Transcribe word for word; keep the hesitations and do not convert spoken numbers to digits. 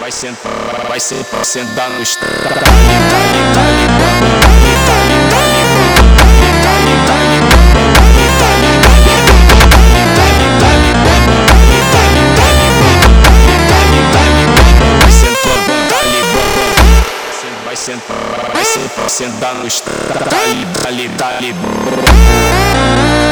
vai sentar, vai sentar, sentar no estado. Dali, dali, dali, dali, dali, dali, dali, dali, dali, dali, vai sentando, dali, vai sentar, vai sentar, sentar no estado. Dali, dali, dali.